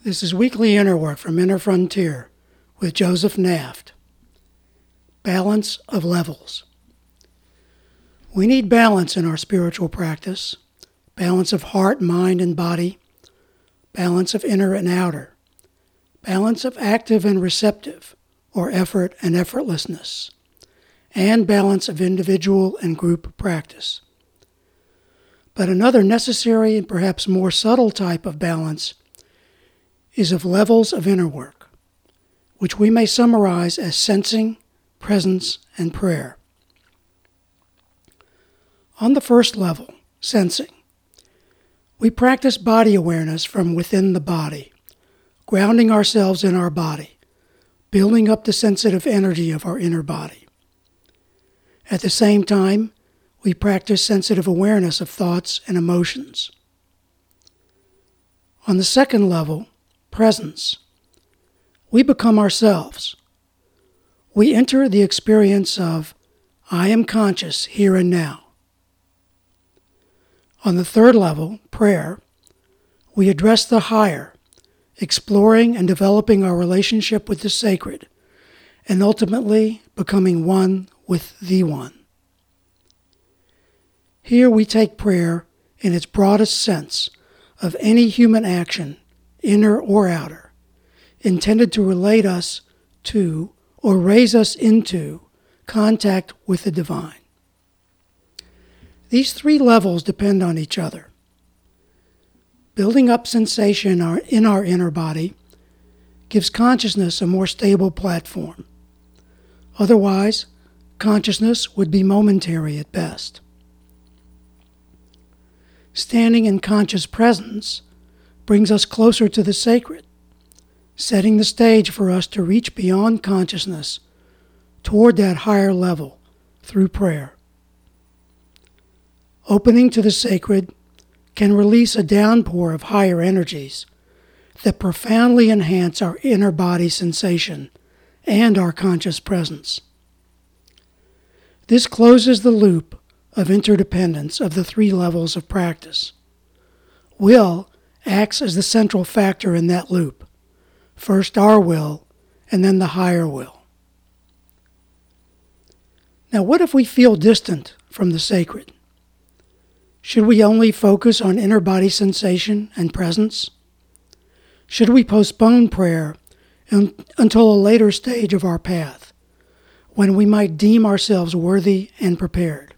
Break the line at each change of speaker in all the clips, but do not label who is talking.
This is Weekly Inner Work from Inner Frontier with Joseph Naft. Balance of levels. We need balance in our spiritual practice, balance of heart, mind, and body, balance of inner and outer, balance of active and receptive, or effort and effortlessness, and balance of individual and group practice. But another necessary and perhaps more subtle type of balance is of levels of inner work, which we may summarize as sensing, presence, and prayer. On the first level, sensing, we practice body awareness from within the body, grounding ourselves in our body, building up the sensitive energy of our inner body. At the same time, we practice sensitive awareness of thoughts and emotions. On the second level, presence, we become ourselves. We enter the experience of, I am conscious here and now. On the third level, prayer, we address the higher, exploring and developing our relationship with the sacred, and ultimately becoming one with the One. Here we take prayer in its broadest sense of any human action, inner or outer, intended to relate us to or raise us into contact with the divine. These three levels depend on each other. Building up sensation in our inner body gives consciousness a more stable platform. Otherwise, consciousness would be momentary at best. Standing in conscious presence brings us closer to the sacred, setting the stage for us to reach beyond consciousness toward that higher level through prayer. Opening to the sacred can release a downpour of higher energies that profoundly enhance our inner body sensation and our conscious presence. This closes the loop of interdependence of the three levels of practice. Will acts as the central factor in that loop. First our will, and then the higher will. Now, what if we feel distant from the sacred? Should we only focus on inner body sensation and presence? Should we postpone prayer until a later stage of our path, when we might deem ourselves worthy and prepared?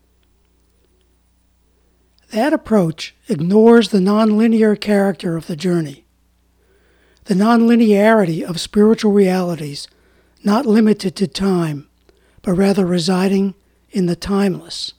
That approach ignores the nonlinear character of the journey, the nonlinearity of spiritual realities not limited to time, but rather residing in the timeless.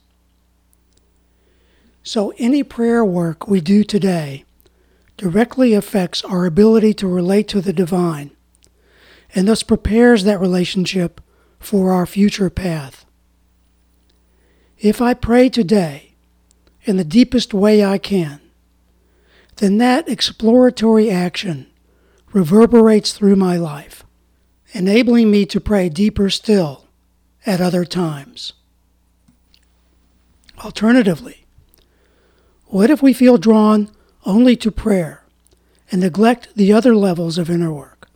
So any prayer work we do today directly affects our ability to relate to the divine, and thus prepares that relationship for our future path. If I pray today in the deepest way I can, then that exploratory action reverberates through my life, enabling me to pray deeper still at other times. Alternatively, what if we feel drawn only to prayer and neglect the other levels of inner work?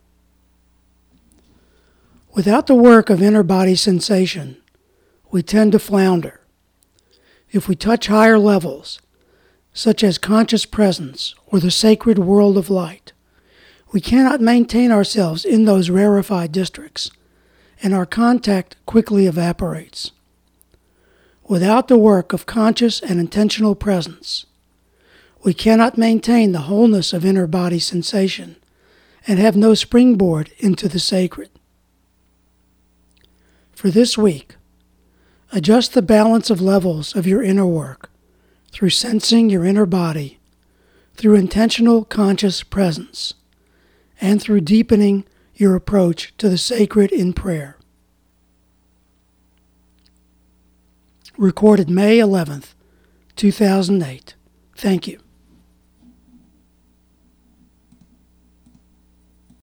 Without the work of inner body sensation, we tend to flounder. If we touch higher levels, such as conscious presence or the sacred world of light, we cannot maintain ourselves in those rarefied districts, and our contact quickly evaporates. Without the work of conscious and intentional presence, we cannot maintain the wholeness of inner body sensation and have no springboard into the sacred. For this week, adjust the balance of levels of your inner work through sensing your inner body, through intentional conscious presence, and through deepening your approach to the sacred in prayer. Recorded May 11th, 2008. Thank you.